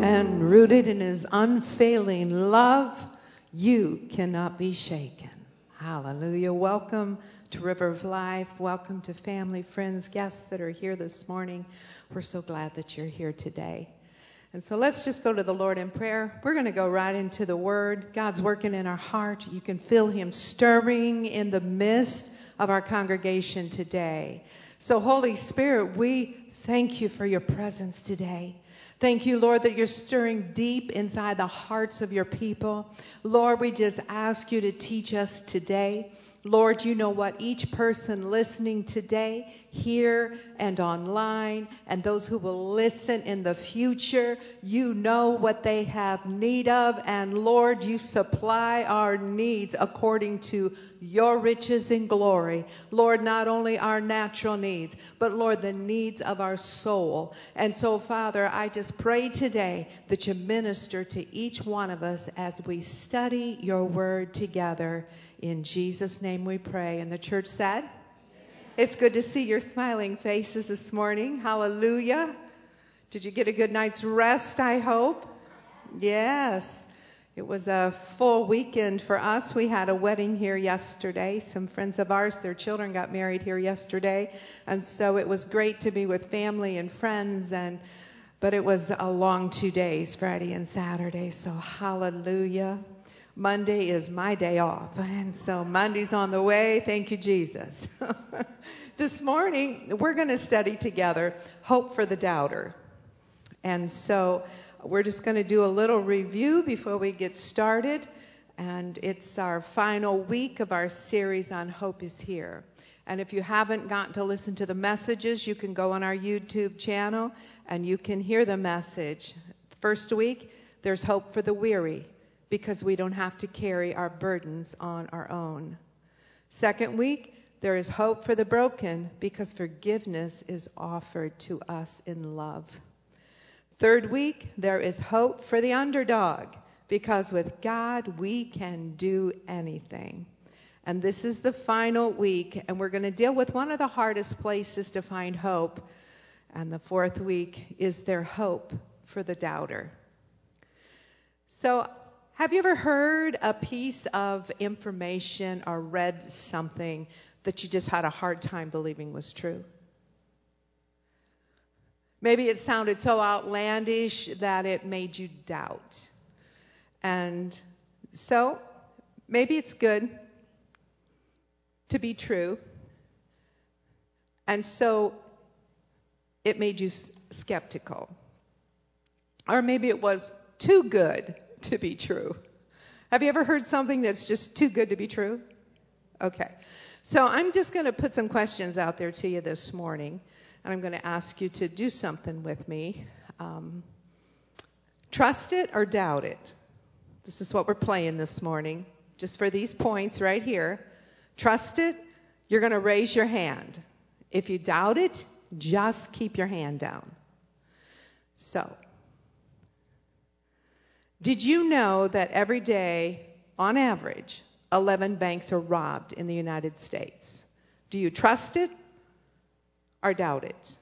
and rooted in his unfailing love, you cannot be shaken. Hallelujah. Welcome to River of Life. Welcome to family, friends, guests that are here this morning. We're so glad that you're here today. And so let's just go to the Lord in prayer. We're going to go right into the Word. God's working in our heart. You can feel him stirring in the midst of our congregation today. So Holy Spirit, we thank you for your presence today. Thank you, Lord, that you're stirring deep inside the hearts of your people. Lord, we just ask you to teach us today. Lord, you know what each person listening today, here and online, and those who will listen in the future, you know what they have need of. And Lord, you supply our needs according to your riches and glory. Lord, not only our natural needs, but Lord, the needs of our soul. And so, Father, I just pray today that you minister to each one of us as we study your word together. In Jesus' name we pray. And the church said, Amen. It's good to see your smiling faces this morning. Hallelujah. Did you get a good night's rest, I hope? Yes. It was a full weekend for us. We had a wedding here yesterday. Some friends of ours, their children got married here yesterday. And so it was great to be with family and friends. But it was a long 2 days, Friday and Saturday. So hallelujah. Monday is my day off, and so Monday's on the way. Thank you, Jesus. This morning, we're going to study together Hope for the Doubter. And so we're just going to do a little review before we get started, and it's our final week of our series on Hope is Here. And if you haven't gotten to listen to the messages, you can go on our YouTube channel, and you can hear the message. First week, there's hope for the weary, because we don't have to carry our burdens on our own. Second week, there is hope for the broken, because forgiveness is offered to us in love. Third week, there is hope for the underdog, because with God, we can do anything. And this is the final week, and we're going to deal with one of the hardest places to find hope. And the fourth week is there hope for the doubter. So, have you ever heard a piece of information or read something that you just had a hard time believing was true? Maybe it sounded so outlandish that it made you doubt. And so maybe it's good to be true. And so it made you skeptical. Or maybe it was too good to be true. Have you ever heard something that's just too good to be true? Okay. So I'm just going to put some questions out there to you this morning, and I'm going to ask you to do something with me. Trust it or doubt it? This is what we're playing this morning, just for these points right here. Trust it, you're going to raise your hand. If you doubt it, just keep your hand down. So, did you know that every day, on average, 11 banks are robbed in the United States? Do you trust it or doubt it?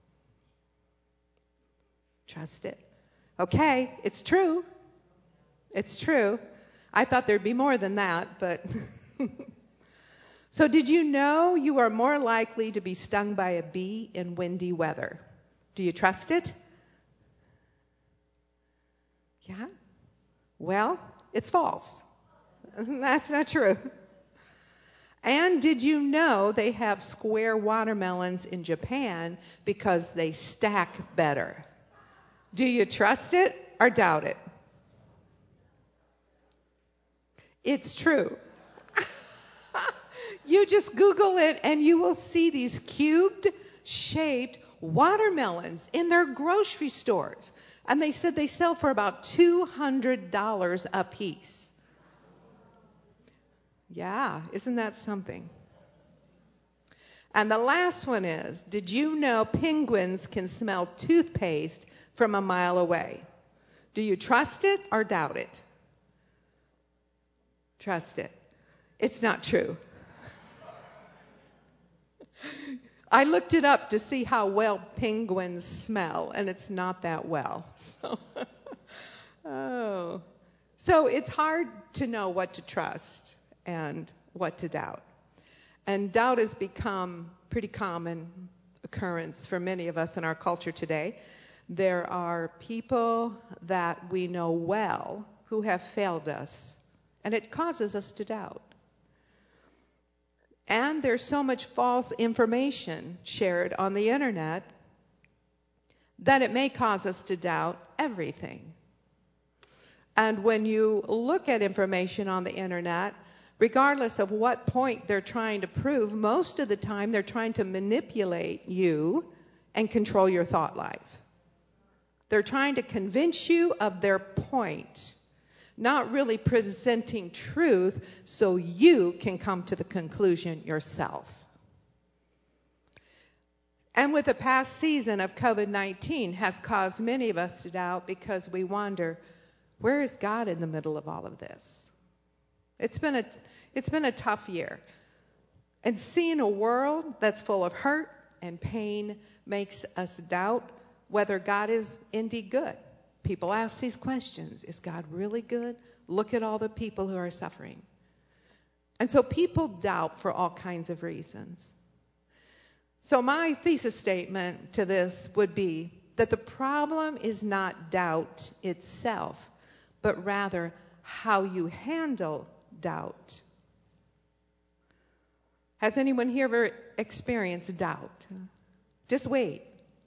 Trust it. Okay, it's true. It's true. I thought there'd be more than that, but... So did you know you are more likely to be stung by a bee in windy weather? Do you trust it? Yeah? Well, it's false. That's not true. And did you know they have square watermelons in Japan because they stack better? Do you trust it or doubt it? It's true. You just Google it and you will see these cubed-shaped watermelons in their grocery stores. And they said they sell for about $200 a piece. Yeah, isn't that something? And the last one is, did you know penguins can smell toothpaste from a mile away? Do you trust it or doubt it? Trust it. It's not true. I looked it up to see how well penguins smell, and it's not that well. So Oh. So it's hard to know what to trust and what to doubt. And doubt has become pretty common occurrence for many of us in our culture today. There are people that we know well who have failed us, and it causes us to doubt. And there's so much false information shared on the internet that it may cause us to doubt everything. And when you look at information on the internet, regardless of what point they're trying to prove, most of the time they're trying to manipulate you and control your thought life. They're trying to convince you of their point, not really presenting truth so you can come to the conclusion yourself. And with the past season of COVID-19 has caused many of us to doubt because we wonder, where is God in the middle of all of this? It's been a tough year. And seeing a world that's full of hurt and pain makes us doubt whether God is indeed good. People ask these questions. Is God really good? Look at all the people who are suffering. And so people doubt for all kinds of reasons. So my thesis statement to this would be that the problem is not doubt itself, but rather how you handle doubt. Has anyone here ever experienced doubt? Just wait.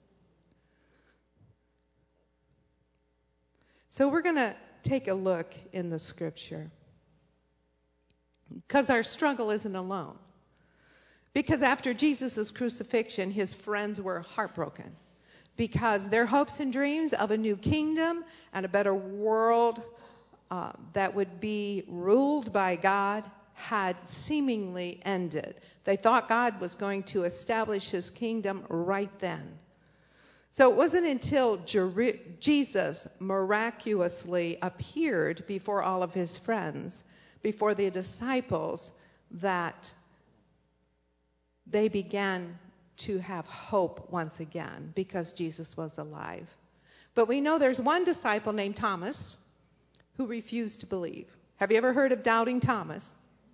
So we're going to take a look in the scripture, because our struggle isn't alone. Because after Jesus' crucifixion, his friends were heartbroken because their hopes and dreams of a new kingdom and a better world that would be ruled by God had seemingly ended. They thought God was going to establish his kingdom right then. So it wasn't until Jesus miraculously appeared before all of his friends, before the disciples, that they began to have hope once again because Jesus was alive. But we know there's one disciple named Thomas who refused to believe. Have you ever heard of Doubting Thomas?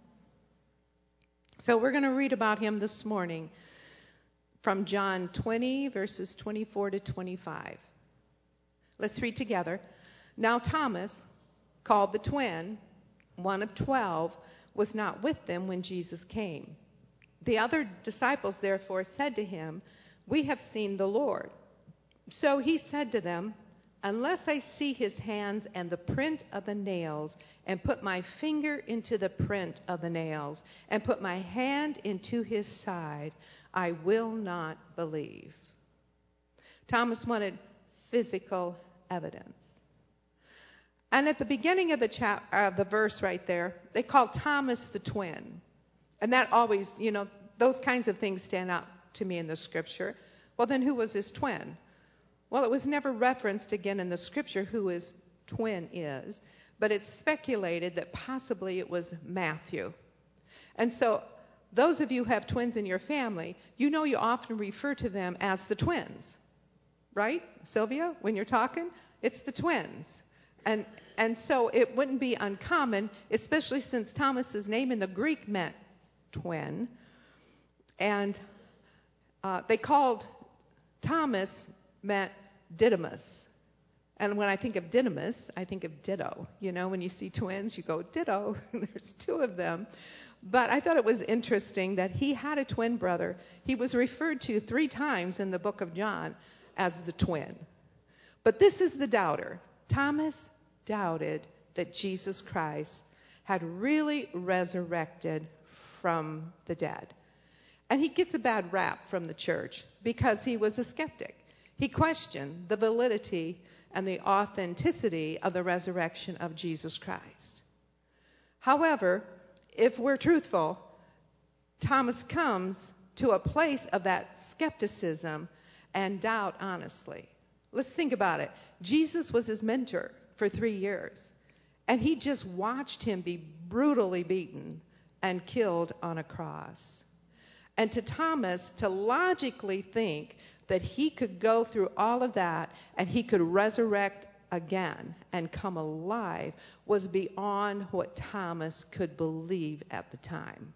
So we're going to read about him this morning from John 20, verses 24 to 25. Let's read together. Now Thomas, called the twin, one of 12, was not with them when Jesus came. The other disciples therefore said to him, "We have seen the Lord." So he said to them, "Unless I see his hands and the print of the nails, and put my finger into the print of the nails, and put my hand into his side, I will not believe." Thomas wanted physical evidence. And at the beginning of the verse right there, they called Thomas the twin. And that always, those kinds of things stand out to me in the scripture. Well, then who was his twin? Well, it was never referenced again in the scripture who his twin is, but it's speculated that possibly it was Matthew. And so those of you who have twins in your family, you often refer to them as the twins, right? Sylvia, when you're talking, it's the twins. And so it wouldn't be uncommon, especially since Thomas's name in the Greek meant twin. And they called Thomas meant Didymus. And when I think of Didymus, I think of ditto. When you see twins, you go ditto. There's two of them. But I thought it was interesting that he had a twin brother. He was referred to 3 times in the book of John as the twin. But this is the doubter. Thomas doubted that Jesus Christ had really resurrected from the dead. And he gets a bad rap from the church because he was a skeptic. He questioned the validity and the authenticity of the resurrection of Jesus Christ. However, if we're truthful, Thomas comes to a place of that skepticism and doubt honestly. Let's think about it. Jesus was his mentor for 3 years, and he just watched him be brutally beaten and killed on a cross. And to Thomas, to logically think that he could go through all of that and he could resurrect again and come alive was beyond what Thomas could believe at the time.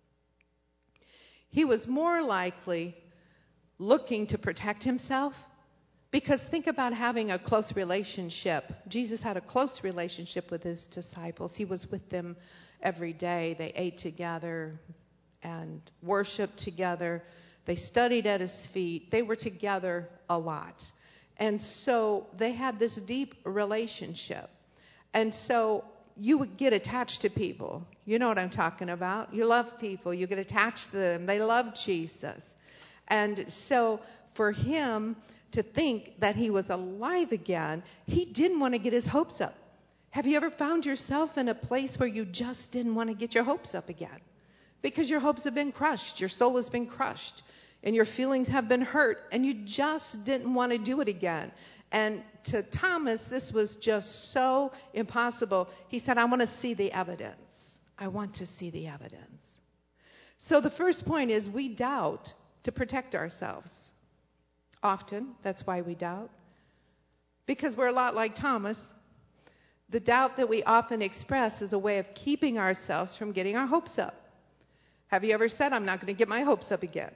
He was more likely looking to protect himself, because think about having a close relationship. Jesus had a close relationship with his disciples. He was with them every day. They ate together and worshiped together. They studied at his feet. They were together a lot. And so they had this deep relationship. And so you would get attached to people. You know what I'm talking about. You love people. You get attached to them. They love Jesus. And so for him to think that he was alive again, he didn't want to get his hopes up. Have you ever found yourself in a place where you just didn't want to get your hopes up again? Because your hopes have been crushed. Your soul has been crushed. And your feelings have been hurt. And you just didn't want to do it again. And to Thomas, this was just so impossible. He said, I want to see the evidence. I want to see the evidence. So the first point is we doubt to protect ourselves. Often, that's why we doubt. Because we're a lot like Thomas. The doubt that we often express is a way of keeping ourselves from getting our hopes up. Have you ever said, I'm not going to get my hopes up again?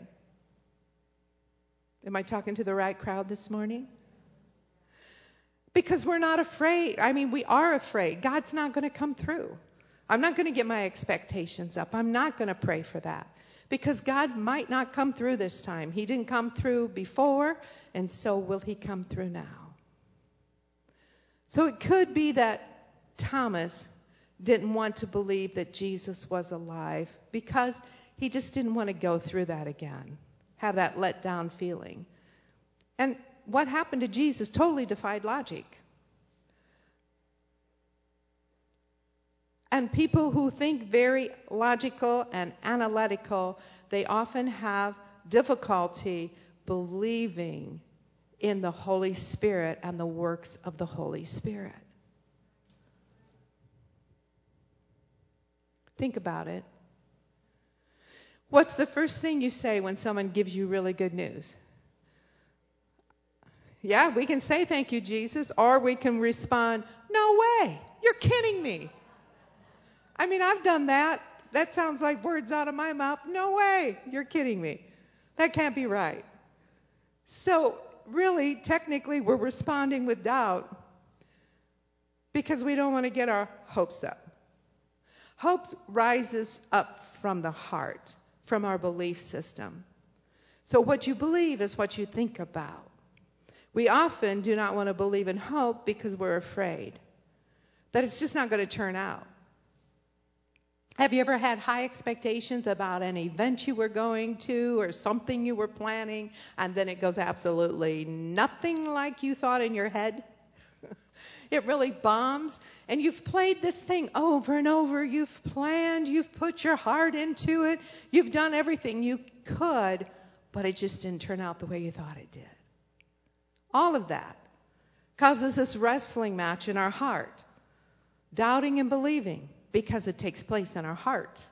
Am I talking to the right crowd this morning? Because we're not afraid. I mean, we are afraid. God's not going to come through. I'm not going to get my expectations up. I'm not going to pray for that. Because God might not come through this time. He didn't come through before, and so will he come through now? So it could be that Thomas didn't want to believe that Jesus was alive because he just didn't want to go through that again, have that let down feeling. And what happened to Jesus totally defied logic. And people who think very logical and analytical, they often have difficulty believing in the Holy Spirit and the works of the Holy Spirit. Think about it. What's the first thing you say when someone gives you really good news? Yeah, we can say thank you, Jesus, or we can respond, no way, you're kidding me. I mean, I've done that. That sounds like words out of my mouth. No way, you're kidding me. That can't be right. So really, technically, we're responding with doubt because we don't want to get our hopes up. Hope rises up from the heart, from our belief system. So what you believe is what you think about. We often do not want to believe in hope because we're afraid that it's just not going to turn out. Have you ever had high expectations about an event you were going to or something you were planning, and then it goes absolutely nothing like you thought in your head? It really bombs, and you've played this thing over and over. You've planned, you've put your heart into it, you've done everything you could, but it just didn't turn out the way you thought it did. All of that causes this wrestling match in our heart, doubting and believing, because it takes place in our heart.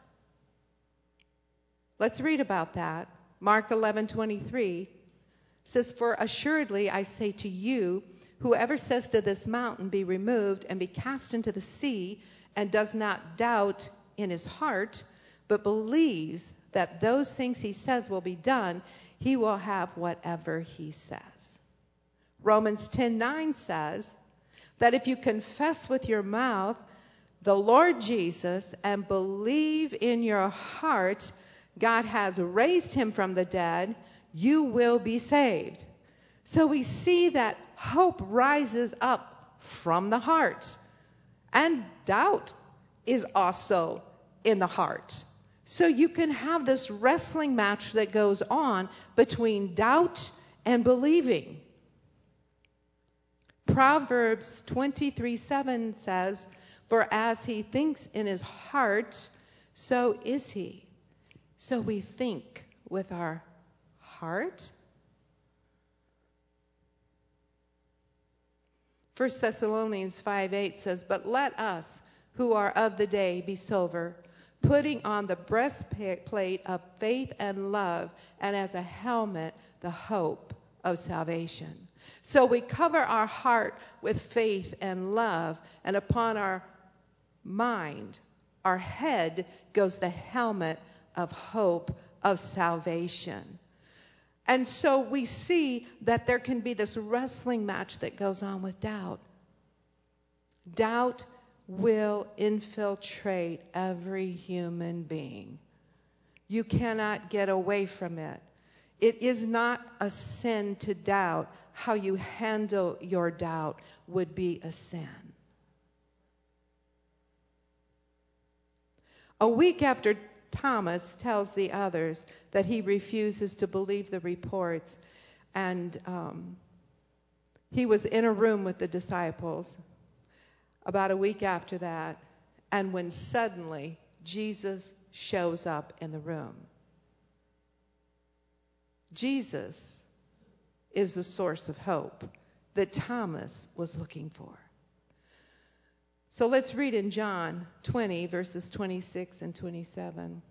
Let's read about that. Mark 11:23 says, "For assuredly I say to you, whoever says to this mountain, be removed and be cast into the sea, and does not doubt in his heart, but believes that those things he says will be done, he will have whatever he says." Romans 10:9 says that if you confess with your mouth the Lord Jesus and believe in your heart God has raised him from the dead, you will be saved. So we see that hope rises up from the heart. And doubt is also in the heart. So you can have this wrestling match that goes on between doubt and believing. Proverbs 23:7 says, "For as he thinks in his heart, so is he." So we think with our heart. 1 Thessalonians 5:8 says, "But let us who are of the day be sober, putting on the breastplate of faith and love, and as a helmet the hope of salvation." So we cover our heart with faith and love, and upon our mind, our head, goes the helmet of hope of salvation. And so we see that there can be this wrestling match that goes on with doubt. Doubt will infiltrate every human being. You cannot get away from it. It is not a sin to doubt. How you handle your doubt would be a sin. A week after Thomas tells the others that he refuses to believe the reports, and he was in a room with the disciples about a week after that, and when suddenly Jesus shows up in the room. Jesus is the source of hope that Thomas was looking for. So let's read in John 20, verses 26 and 27.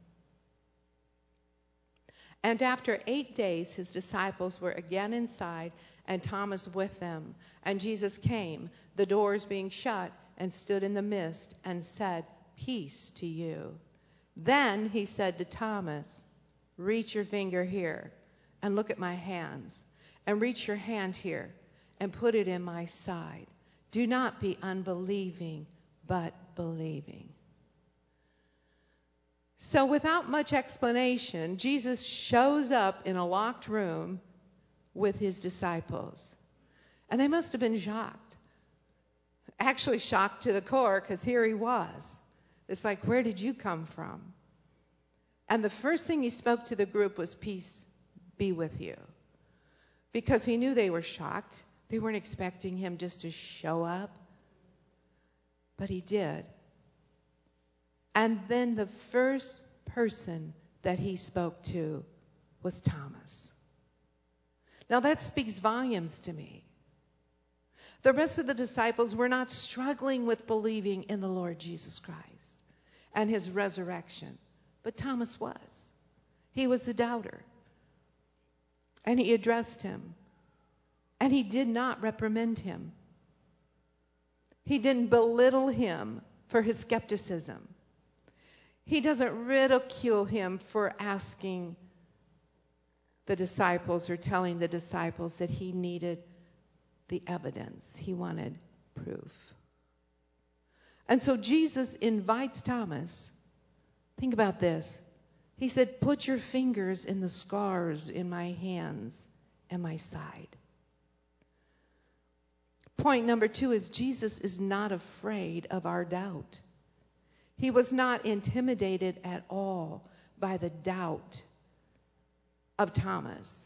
And after 8 days, his disciples were again inside, and Thomas with them. And Jesus came, the doors being shut, and stood in the midst, and said, "Peace to you." Then he said to Thomas, "Reach your finger here, and look at my hands, and reach your hand here, and put it in my side. Do not be unbelieving, but believing." So without much explanation, Jesus shows up in a locked room with his disciples. And they must have been shocked. Actually shocked to the core, because here he was. It's like, where did you come from? And the first thing he spoke to the group was, "Peace be with you." Because he knew they were shocked. They weren't expecting him just to show up. But he did. And then the first person that he spoke to was Thomas. Now that speaks volumes to me. The rest of the disciples were not struggling with believing in the Lord Jesus Christ and his resurrection. But Thomas was. He was the doubter. And he addressed him. And he did not reprimand him. He didn't belittle him for his skepticism. He doesn't ridicule him for asking the disciples or telling the disciples that he needed the evidence. He wanted proof. And so Jesus invites Thomas. Think about this. He said, "Put your fingers in the scars in my hands and my side." Point number 2 is Jesus is not afraid of our doubt. He was not intimidated at all by the doubt of Thomas.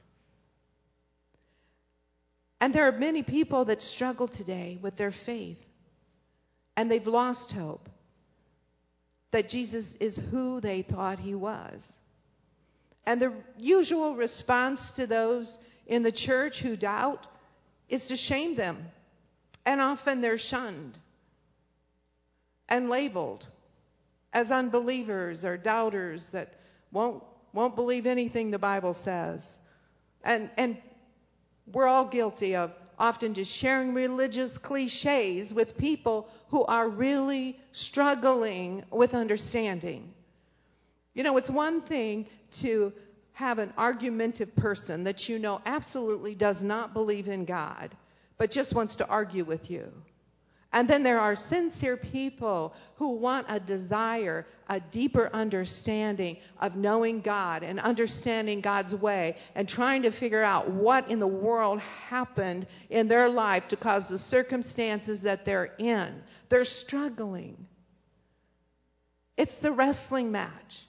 And there are many people that struggle today with their faith, and they've lost hope that Jesus is who they thought he was. And the usual response to those in the church who doubt is to shame them. And often they're shunned and labeled as unbelievers or doubters that won't believe anything the Bible says. And we're all guilty of often just sharing religious cliches with people who are really struggling with understanding. You know, it's one thing to have an argumentative person that you know absolutely does not believe in God, but just wants to argue with you. And then there are sincere people who want a desire, a deeper understanding of knowing God and understanding God's way and trying to figure out what in the world happened in their life to cause the circumstances that they're in. They're struggling. It's the wrestling match.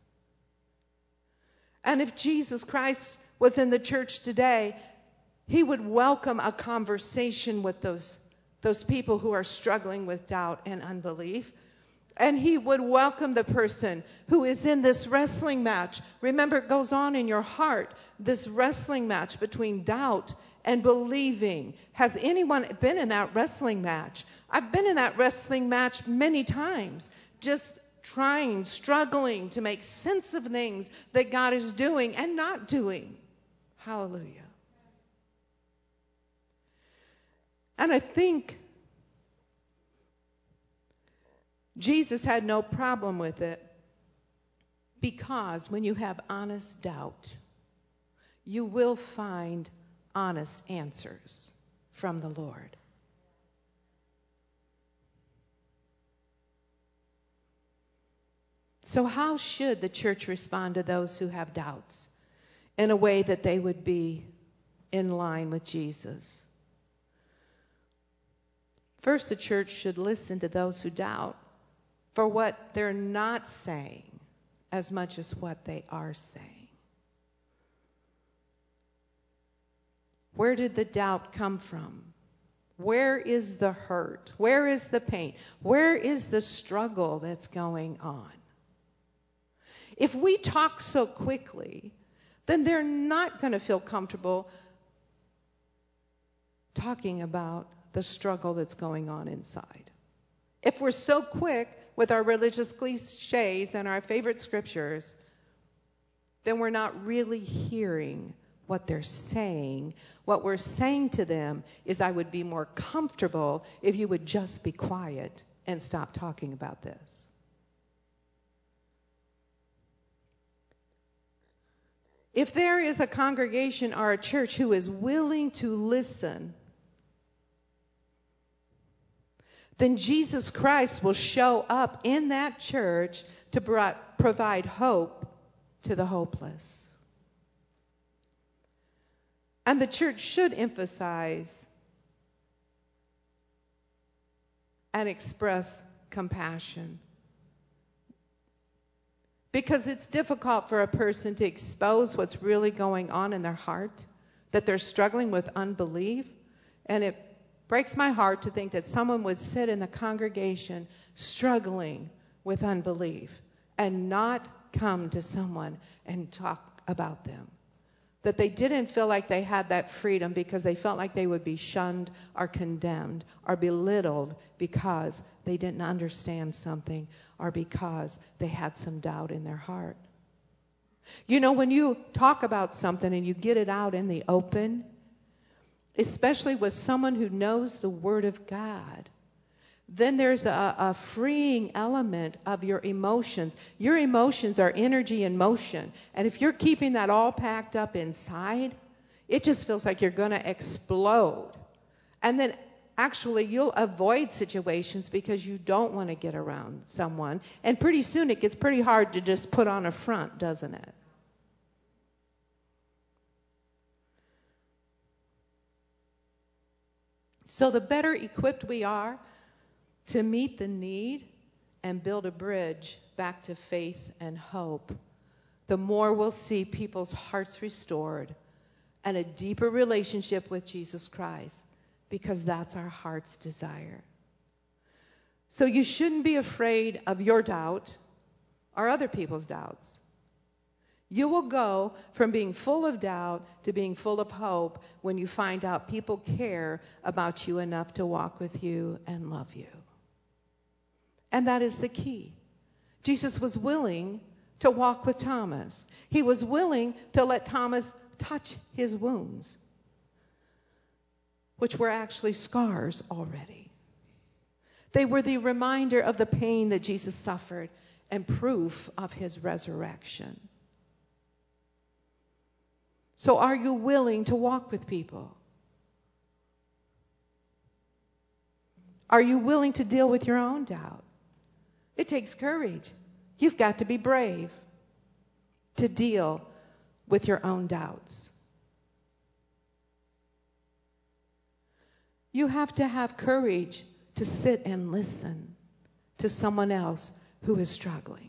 And if Jesus Christ was in the church today, he would welcome a conversation with those people who are struggling with doubt and unbelief. And he would welcome the person who is in this wrestling match. Remember, it goes on in your heart, this wrestling match between doubt and believing. Has anyone been in that wrestling match? I've been in that wrestling match many times, just struggling to make sense of things that God is doing and not doing. Hallelujah. And I think Jesus had no problem with it, because when you have honest doubt, you will find honest answers from the Lord. So how should the church respond to those who have doubts in a way that they would be in line with Jesus? First, the church should listen to those who doubt for what they're not saying as much as what they are saying. Where did the doubt come from? Where is the hurt? Where is the pain? Where is the struggle that's going on? If we talk so quickly, then they're not going to feel comfortable talking about the struggle that's going on inside. If we're so quick with our religious cliches and our favorite scriptures, then we're not really hearing what they're saying. What we're saying to them is, I would be more comfortable if you would just be quiet and stop talking about this. If there is a congregation or a church who is willing to listen, then Jesus Christ will show up in that church to provide hope to the hopeless. And the church should emphasize and express compassion. Because it's difficult for a person to expose what's really going on in their heart, that they're struggling with unbelief. And it breaks my heart to think that someone would sit in the congregation struggling with unbelief and not come to someone and talk about them. That they didn't feel like they had that freedom because they felt like they would be shunned or condemned or belittled because they didn't understand something or because they had some doubt in their heart. You know, when you talk about something and you get it out in the open, especially with someone who knows the Word of God, then there's a freeing element of your emotions. Your emotions are energy in motion. And if you're keeping that all packed up inside, it just feels like you're going to explode. And then actually you'll avoid situations because you don't want to get around someone. And pretty soon it gets pretty hard to just put on a front, doesn't it? So the better equipped we are to meet the need and build a bridge back to faith and hope, the more we'll see people's hearts restored and a deeper relationship with Jesus Christ, because that's our heart's desire. So you shouldn't be afraid of your doubt or other people's doubts. You will go from being full of doubt to being full of hope when you find out people care about you enough to walk with you and love you. And that is the key. Jesus was willing to walk with Thomas. He was willing to let Thomas touch his wounds, which were actually scars already. They were the reminder of the pain that Jesus suffered and proof of his resurrection. So are you willing to walk with people? Are you willing to deal with your own doubt? It takes courage. You've got to be brave to deal with your own doubts. You have to have courage to sit and listen to someone else who is struggling.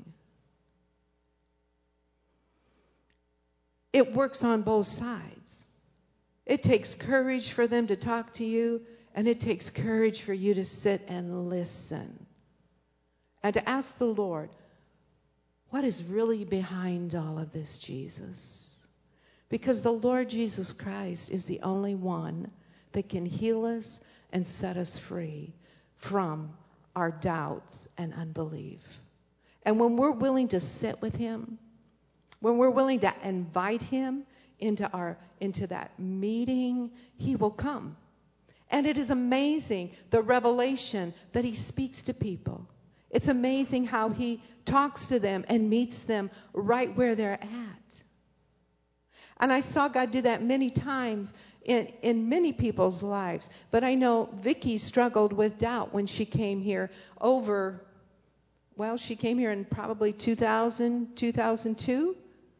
It works on both sides. It takes courage for them to talk to you, and it takes courage for you to sit and listen. And to ask the Lord, what is really behind all of this, Jesus? Because the Lord Jesus Christ is the only one that can heal us and set us free from our doubts and unbelief. And when we're willing to sit with him, when we're willing to invite him into that meeting, he will come. And it is amazing the revelation that he speaks to people. It's amazing how he talks to them and meets them right where they're at. And I saw God do that many times in many people's lives. But I know Vicki struggled with doubt when she came here she came here in probably 2000, 2002,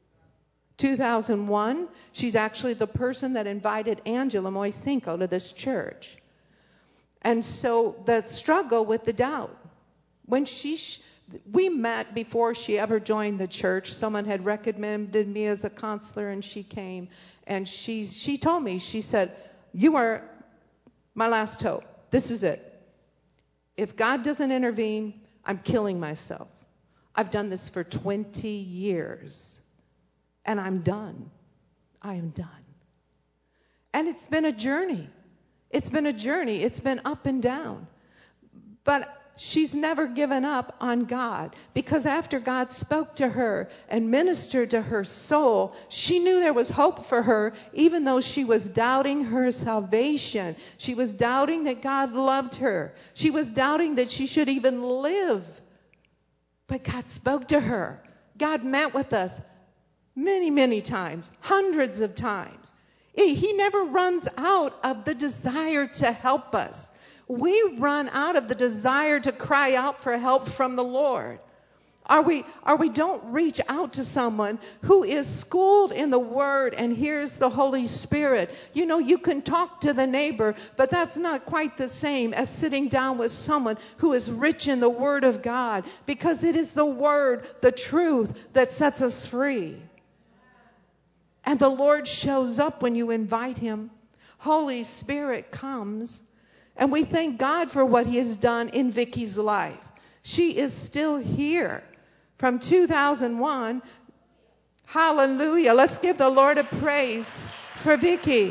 2001. She's actually the person that invited Angela Moisenko to this church. And so the struggle with the doubt. When we met before she ever joined the church. Someone had recommended me as a counselor, and she came. And she told me, she said, "You are my last hope. This is it. If God doesn't intervene, I'm killing myself. I've done this for 20 years, and I'm done. I am done." And it's been a journey. It's been a journey. It's been up and down. But she's never given up on God, because after God spoke to her and ministered to her soul, she knew there was hope for her, even though she was doubting her salvation. She was doubting that God loved her. She was doubting that she should even live. But God spoke to her. God met with us many, many times, hundreds of times. He never runs out of the desire to help us. We run out of the desire to cry out for help from the Lord. We don't reach out to someone who is schooled in the Word and hears the Holy Spirit. You know, you can talk to the neighbor, but that's not quite the same as sitting down with someone who is rich in the Word of God, because it is the Word, the truth, that sets us free. And the Lord shows up when you invite Him. Holy Spirit comes. And we thank God for what He has done in Vicki's life. She is still here from 2001. Hallelujah. Let's give the Lord a praise for Vicki.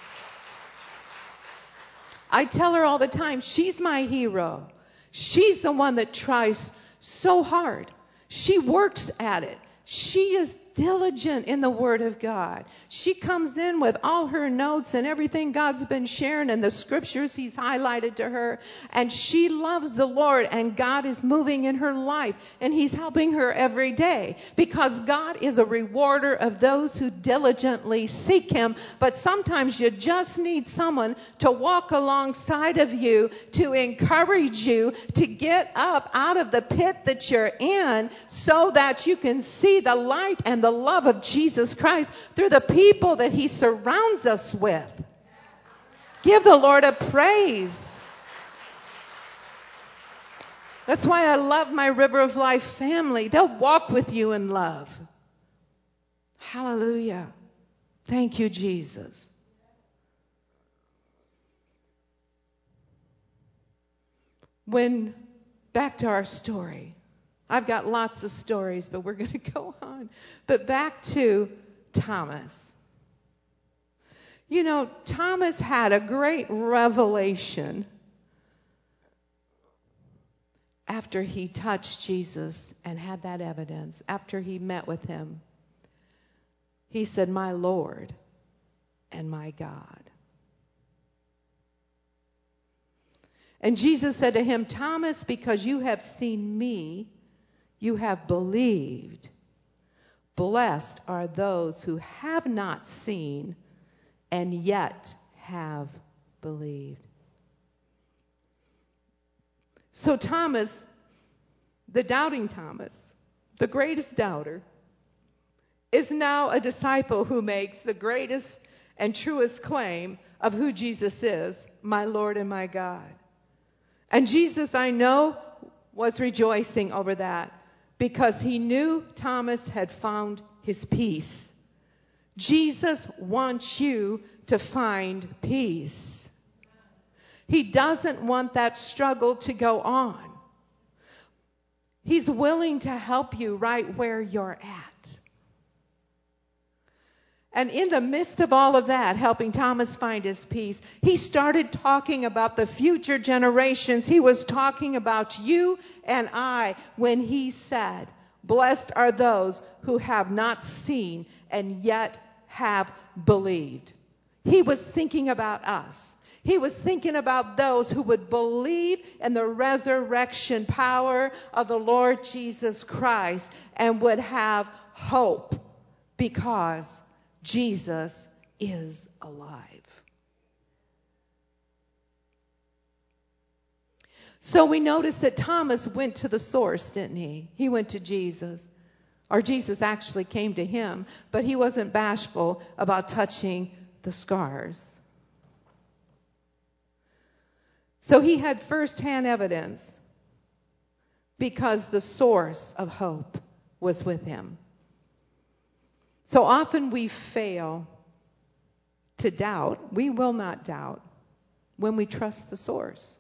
I tell her all the time, she's my hero. She's the one that tries so hard. She works at it. She is diligent in the Word of God. She comes in with all her notes and everything God's been sharing and the scriptures He's highlighted to her. And she loves the Lord, and God is moving in her life, and He's helping her every day, because God is a rewarder of those who diligently seek Him. But sometimes you just need someone to walk alongside of you, to encourage you to get up out of the pit that you're in, so that you can see the light and the love of Jesus Christ through the people that He surrounds us with. Give the Lord a praise. That's why I love my River of Life family. They'll walk with you in love. Hallelujah. Thank you, Jesus. Back to our story. I've got lots of stories, but we're going to go on. But back to Thomas. You know, Thomas had a great revelation after he touched Jesus and had that evidence, after he met with Him. He said, "My Lord and my God." And Jesus said to him, "Thomas, because you have seen me, you have believed. Blessed are those who have not seen and yet have believed." So Thomas, the doubting Thomas, the greatest doubter, is now a disciple who makes the greatest and truest claim of who Jesus is, my Lord and my God. And Jesus, I know, was rejoicing over that, because He knew Thomas had found his peace. Jesus wants you to find peace. He doesn't want that struggle to go on. He's willing to help you right where you're at. And in the midst of all of that, helping Thomas find his peace, He started talking about the future generations. He was talking about you and I when He said, "Blessed are those who have not seen and yet have believed." He was thinking about us. He was thinking about those who would believe in the resurrection power of the Lord Jesus Christ and would have hope because Jesus is alive. So we notice that Thomas went to the source, didn't he? He went to Jesus. Or Jesus actually came to him, but he wasn't bashful about touching the scars. So he had firsthand evidence because the source of hope was with him. So often we fail to doubt. We will not doubt when we trust the source.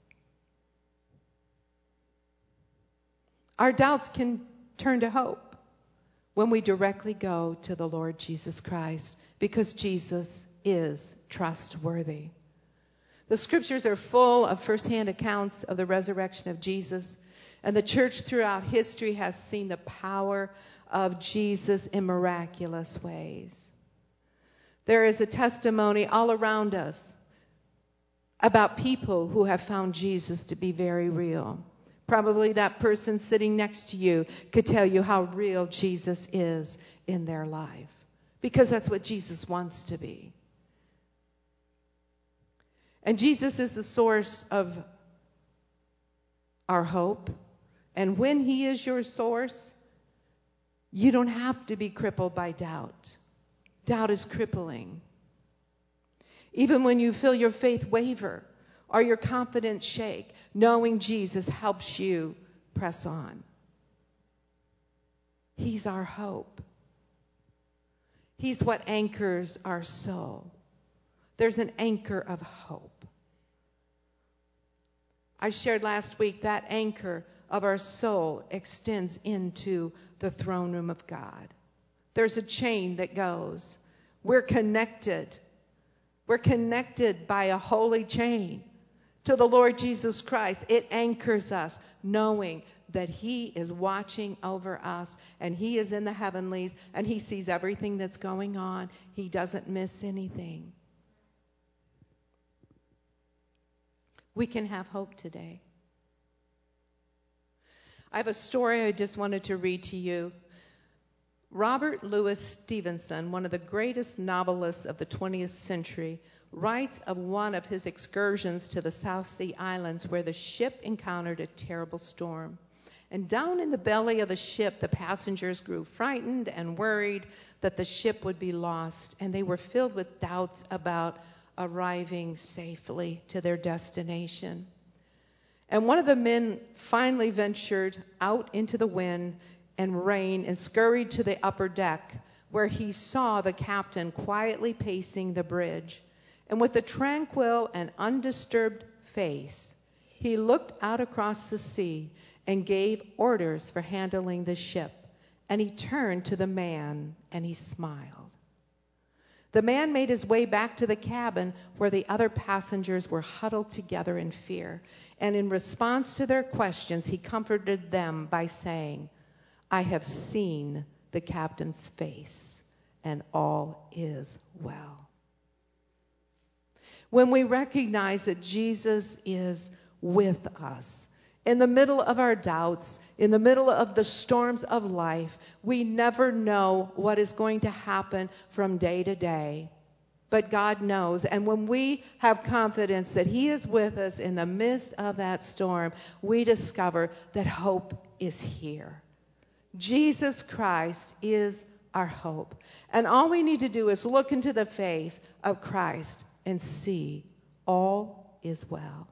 Our doubts can turn to hope when we directly go to the Lord Jesus Christ because Jesus is trustworthy. The scriptures are full of firsthand accounts of the resurrection of Jesus, and the church throughout history has seen the power of Jesus in miraculous ways. There is a testimony all around us about people who have found Jesus to be very real. Probably that person sitting next to you could tell you how real Jesus is in their life, because that's what Jesus wants to be. And Jesus is the source of our hope. And when he is your source, you don't have to be crippled by doubt. Doubt is crippling. Even when you feel your faith waver or your confidence shake, knowing Jesus helps you press on. He's our hope. He's what anchors our soul. There's an anchor of hope. I shared last week that anchor of our soul extends into the throne room of God. There's a chain that goes. We're connected. We're connected by a holy chain to the Lord Jesus Christ. It anchors us, knowing that he is watching over us and he is in the heavenlies and he sees everything that's going on. He doesn't miss anything. We can have hope today. I have a story I just wanted to read to you. Robert Louis Stevenson, one of the greatest novelists of the 20th century, writes of one of his excursions to the South Sea Islands where the ship encountered a terrible storm. And down in the belly of the ship, the passengers grew frightened and worried that the ship would be lost, and they were filled with doubts about arriving safely to their destination. And one of the men finally ventured out into the wind and rain and scurried to the upper deck, where he saw the captain quietly pacing the bridge. And with a tranquil and undisturbed face, he looked out across the sea and gave orders for handling the ship. And he turned to the man and he smiled. The man made his way back to the cabin where the other passengers were huddled together in fear. And in response to their questions, he comforted them by saying, "I have seen the captain's face, and all is well." When we recognize that Jesus is with us, in the middle of our doubts, in the middle of the storms of life, we never know what is going to happen from day to day. But God knows. And when we have confidence that he is with us in the midst of that storm, we discover that hope is here. Jesus Christ is our hope. And all we need to do is look into the face of Christ and see all is well.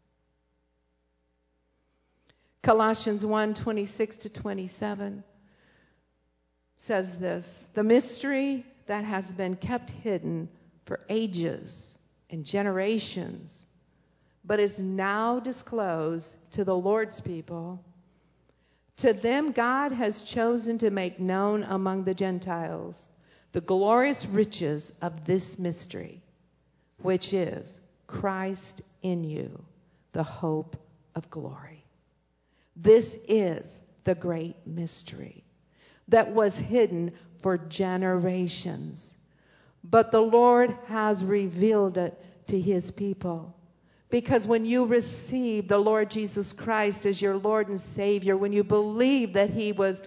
Colossians 1:26-27 says this: "The mystery that has been kept hidden for ages and generations, but is now disclosed to the Lord's people. To them God has chosen to make known among the Gentiles the glorious riches of this mystery, which is Christ in you, the hope of glory." This is the great mystery that was hidden for generations, but the Lord has revealed it to his people. Because when you receive the Lord Jesus Christ as your Lord and Savior, when you believe that he was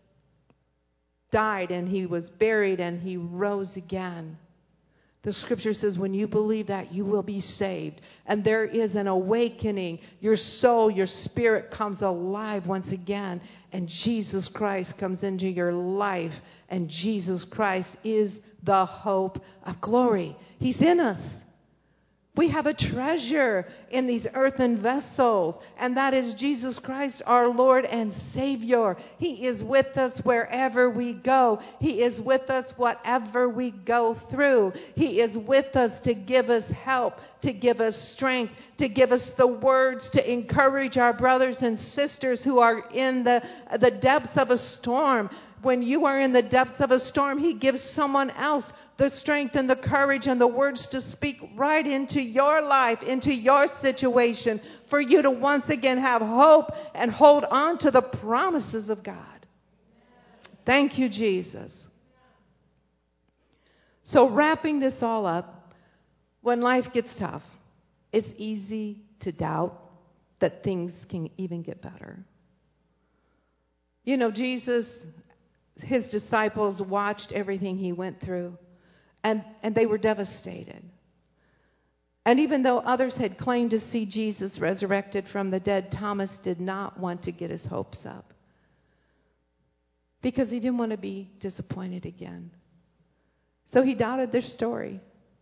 died and he was buried and he rose again, the scripture says when you believe that, you will be saved. And there is an awakening. Your soul, your spirit comes alive once again. And Jesus Christ comes into your life. And Jesus Christ is the hope of glory. He's in us. We have a treasure in these earthen vessels, and that is Jesus Christ, our Lord and Savior. He is with us wherever we go. He is with us whatever we go through. He is with us to give us help, to give us strength, to give us the words to encourage our brothers and sisters who are in the depths of a storm. When you are in the depths of a storm, he gives someone else the strength and the courage and the words to speak right into your life, into your situation, for you to once again have hope and hold on to the promises of God. Thank you, Jesus. So wrapping this all up, when life gets tough, it's easy to doubt that things can even get better. You know, Jesus, his disciples watched everything he went through, and they were devastated. And even though others had claimed to see Jesus resurrected from the dead, Thomas did not want to get his hopes up because he didn't want to be disappointed again. So he doubted their story.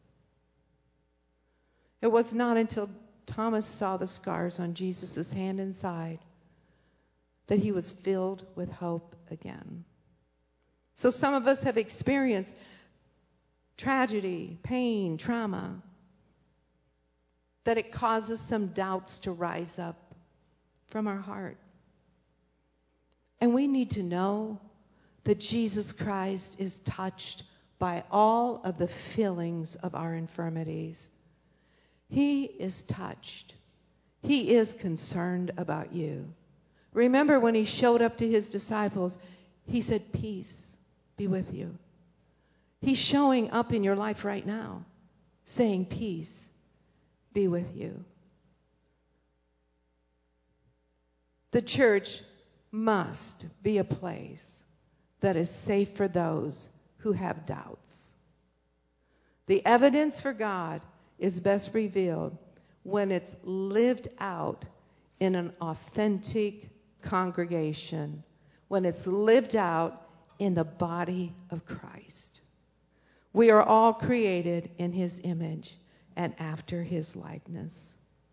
It was not until Thomas saw the scars on Jesus' hand and side that he was filled with hope again. So some of us have experienced tragedy, pain, trauma, that it causes some doubts to rise up from our heart. And we need to know that Jesus Christ is touched by all of the feelings of our infirmities. He is touched. He is concerned about you. Remember when he showed up to his disciples, he said, "Peace be with you." He's showing up in your life right now, saying, "Peace be with you." The church must be a place that is safe for those who have doubts. The evidence for God is best revealed when it's lived out in an authentic congregation, when it's lived out in the body of Christ. We are all created in his image and after his likeness.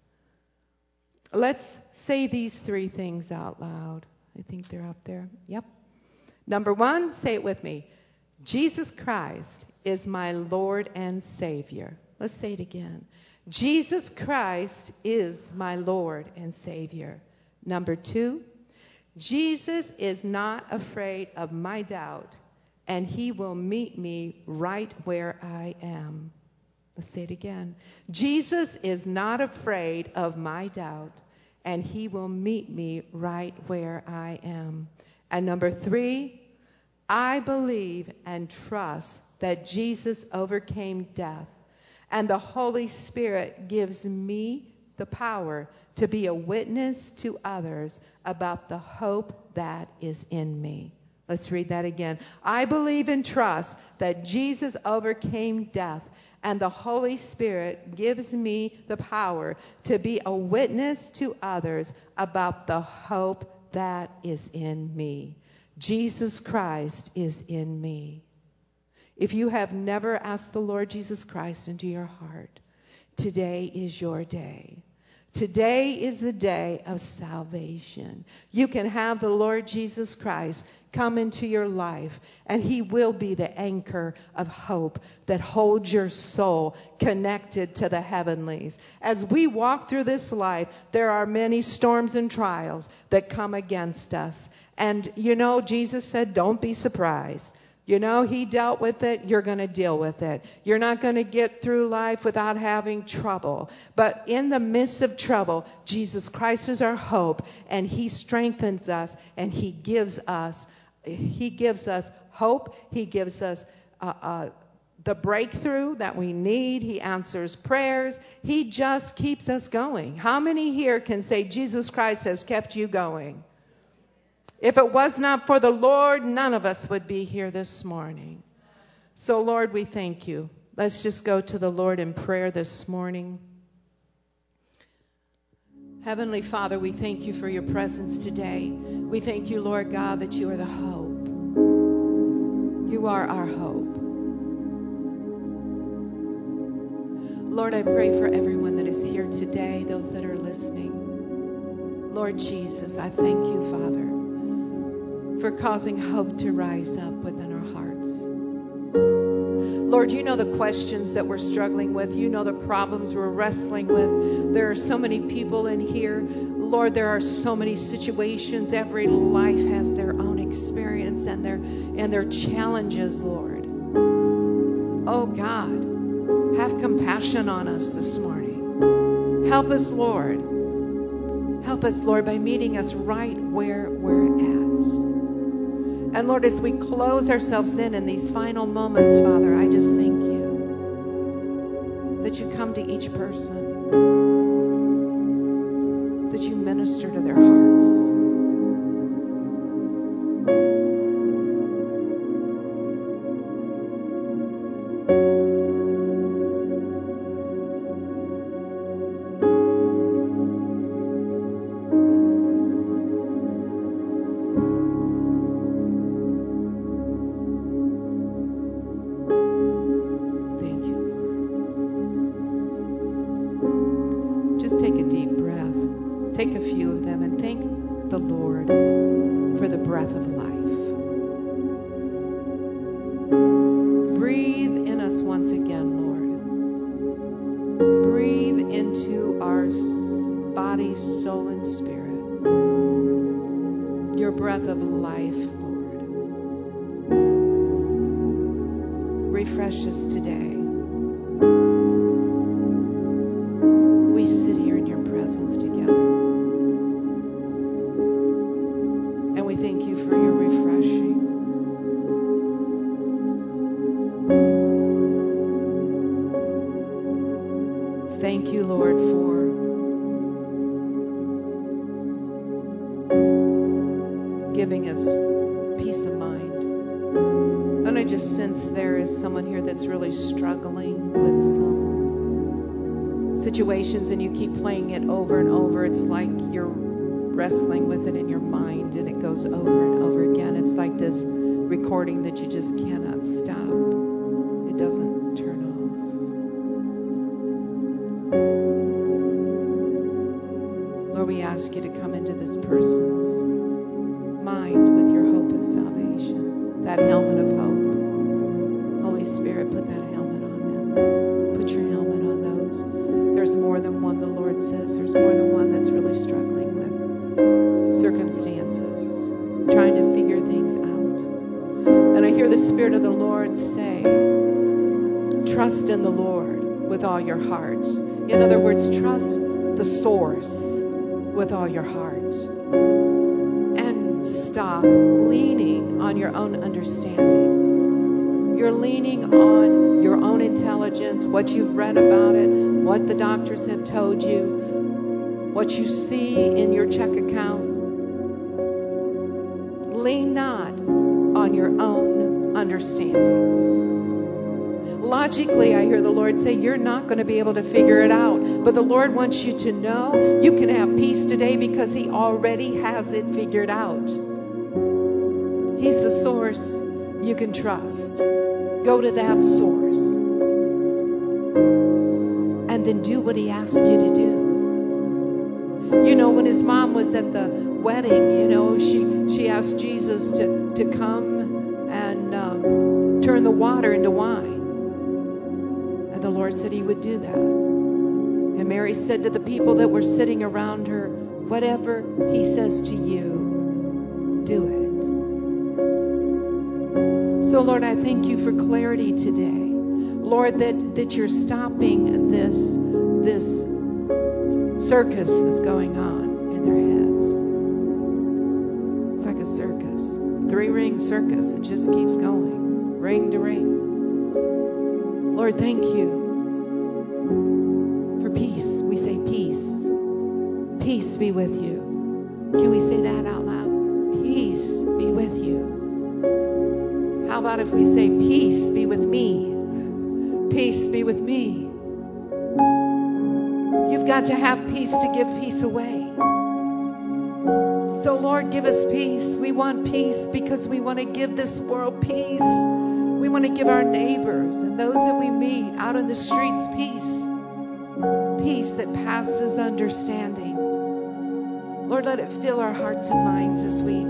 Let's say these three things out loud. I think they're up there. Yep. Number one, say it with me. Jesus Christ is my Lord and Savior. Let's say it again. Jesus Christ is my Lord and Savior. Number two, Jesus is not afraid of my doubt, and he will meet me right where I am. Let's say it again. Jesus is not afraid of my doubt, and he will meet me right where I am. And number three, I believe and trust that Jesus overcame death, and the Holy Spirit gives me the power to be a witness to others about the hope that is in me. Let's read that again. I believe and trust that Jesus overcame death, and the Holy Spirit gives me the power to be a witness to others about the hope that is in me. Jesus Christ is in me. If you have never asked the Lord Jesus Christ into your heart, today is your day. Today is the day of salvation. You can have the Lord Jesus Christ come into your life, and he will be the anchor of hope that holds your soul connected to the heavenlies. As we walk through this life, there are many storms and trials that come against us. And you know, Jesus said, don't be surprised. You know, he dealt with it. You're going to deal with it. You're not going to get through life without having trouble. But in the midst of trouble, Jesus Christ is our hope, and he strengthens us, and he gives us hope. He gives us the breakthrough that we need. He answers prayers. He just keeps us going. How many here can say Jesus Christ has kept you going? If it was not for the Lord, none of us would be here this morning. So, Lord, we thank you. Let's just go to the Lord in prayer this morning. Heavenly Father, we thank you for your presence today. We thank you, Lord God, that you are the hope. You are our hope. Lord, I pray for everyone that is here today, those that are listening. Lord Jesus, I thank you, Father, for causing hope to rise up within our hearts. Lord, you know the questions that we're struggling with. You know the problems we're wrestling with. There are so many people in here. Lord, there are so many situations. Every life has their own experience and their challenges, Lord. Oh God, have compassion on us this morning. Help us, Lord. Help us, Lord, by meeting us right where we're at. And Lord, as we close ourselves in these final moments, Father, I just thank you that you come to each person, that you minister to their hearts. And you keep playing it over and over. It's like you're wrestling with it in your mind, and it goes over and over again. It's like this recording that you just cannot stop. It doesn't turn off. Lord, we ask you to come into this person's mind with your hope of salvation, that helmet of hope. Holy Spirit, put that helmet on them. Put your helmet on those. There's more than one, the Lord says. There's more than one that's really struggling with circumstances, trying to figure things out. And I hear the Spirit of the Lord say, trust in the Lord with all your heart. In other words, trust the source with all your heart. And stop leaning on your own understanding. You're leaning on your own intelligence, what you've read about it, what the doctors have told you, what you see in your check account. Lean not on your own understanding. Logically, I hear the Lord say, you're not going to be able to figure it out. But the Lord wants you to know you can have peace today because He already has it figured out. He's the source you can trust. Go to that source. And then do what He asked you to do. You know, when His mom was at the wedding, you know, she asked Jesus to come and turn the water into wine. And the Lord said He would do that. And Mary said to the people that were sitting around her, whatever He says to you, do it. So, Lord, I thank you for clarity today. Lord, that you're stopping this circus that's going on in their heads. It's like a circus. 3-ring circus. It just keeps going. Ring to ring. Lord, thank you for peace. We say peace. Peace be with you. Can we say that out loud? Peace be with you. How about if we say peace be with me? Peace be with me. You've got to have peace to give peace away. So Lord, give us peace. We want peace because we want to give this world peace. We want to give our neighbors and those that we meet out on the streets peace. Peace that passes understanding. Lord, let it fill our hearts and minds this week.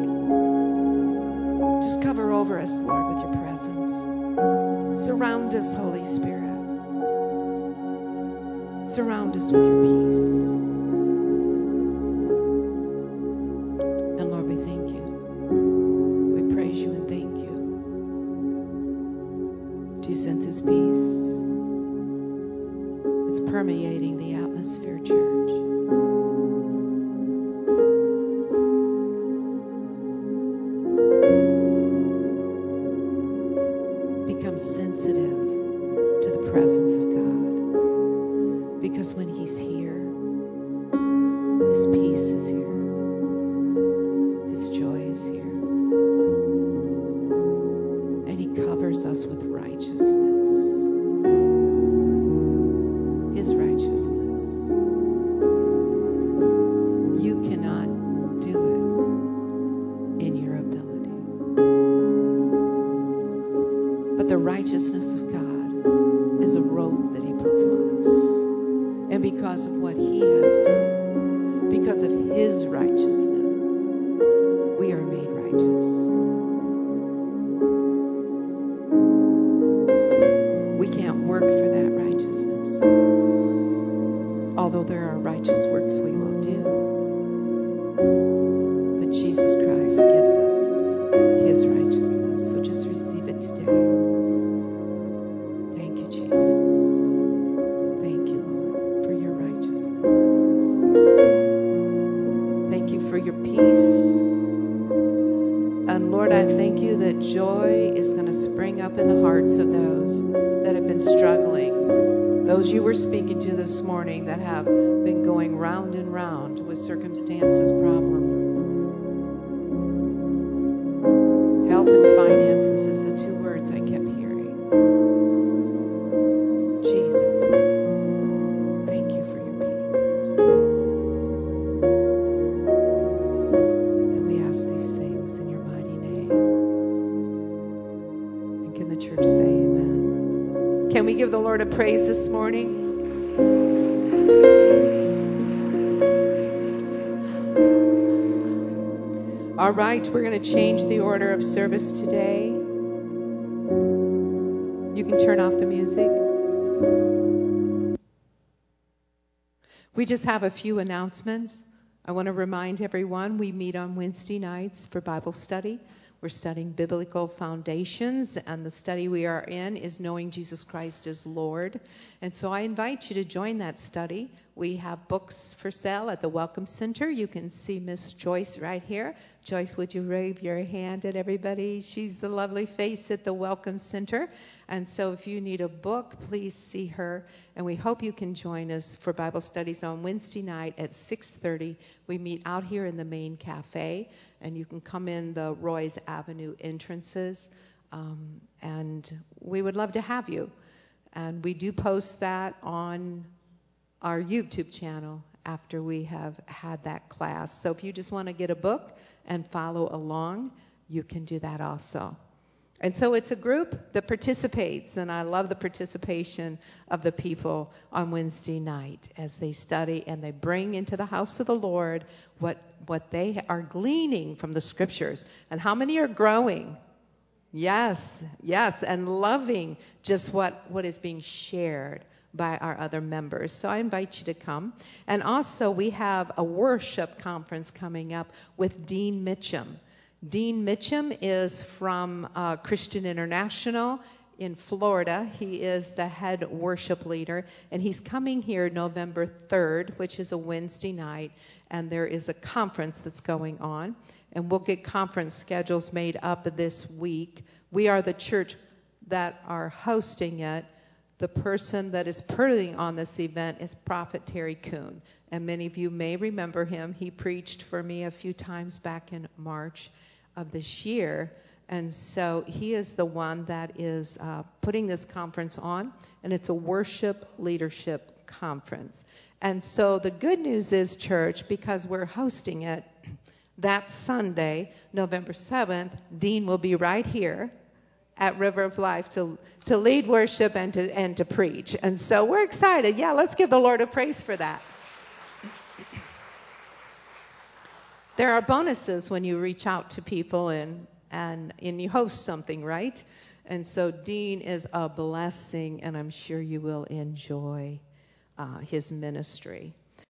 Just cover over us, Lord, with your presence. Surround us, Holy Spirit. Surround us with your peace. And Lord, we thank you. We praise you and thank you. Do you sense his peace? It's permeating the atmosphere, church. Become sensitive to the presence of God. Because when he's here, his peace is here. His joy is here. And he covers us with righteousness. His righteousness. You cannot do it in your ability. But the righteousness of God is a robe that he puts on us. And because of what he has done, because of his righteousness, we are made righteous. We can't work for that righteousness. Although there are righteous works we will do. But Jesus Christ gives us his righteousness. So just receive it today. Thank you, Jesus. Thank you, Lord, for your righteousness. Thank you for your peace. And Lord, I thank you that joy is going to spring up in the hearts of those that have been struggling. Those you were speaking to this morning that have been going round and round with circumstances, problems. Health and finances is the two words I kept hearing. Jesus, thank you for your peace. And we ask these things in your mighty name. And can the church say amen? Can we give the Lord a praise this morning? All right, we're going to change the order of service today. You can turn off the music. We just have a few announcements. I want to remind everyone we meet on Wednesday nights for Bible study. We're studying biblical foundations, and the study we are in is Knowing Jesus Christ as Lord. And so I invite you to join that study. We have books for sale at the Welcome Center. You can see Miss Joyce right here. Joyce, would you wave your hand at everybody? She's the lovely face at the Welcome Center. And so if you need a book, please see her. And we hope you can join us for Bible studies on Wednesday night at 6:30. We meet out here in the main cafe, and you can come in the Roy's Avenue entrances. And we would love to have you. And we do post that on our YouTube channel after we have had that class. So if you just want to get a book and follow along, you can do that also. And so it's a group that participates, and I love the participation of the people on Wednesday night as they study and they bring into the house of the Lord what they are gleaning from the scriptures. And how many are growing? Yes, and loving just what is being shared by our other members. So I invite you to come. And also we have a worship conference coming up with Dean Mitchum. Dean Mitchum is from Christian International in Florida. He is the head worship leader, and he's coming here November 3rd, which is a Wednesday night, and there is a conference that's going on, and we'll get conference schedules made up this week. We are the church that are hosting it. The person that is putting on this event is Prophet Terry Kuhn. And many of you may remember him. He preached for me a few times back in March of this year. And so he is the one that is putting this conference on. And it's a worship leadership conference. And so the good news is, church, because we're hosting it, that Sunday, November 7th, Dean will be right here at River of Life to lead worship and to preach. And so we're excited. Yeah, let's give the Lord a praise for that. There are bonuses when you reach out to people and you host something, right? And so Dean is a blessing, and I'm sure you will enjoy his ministry.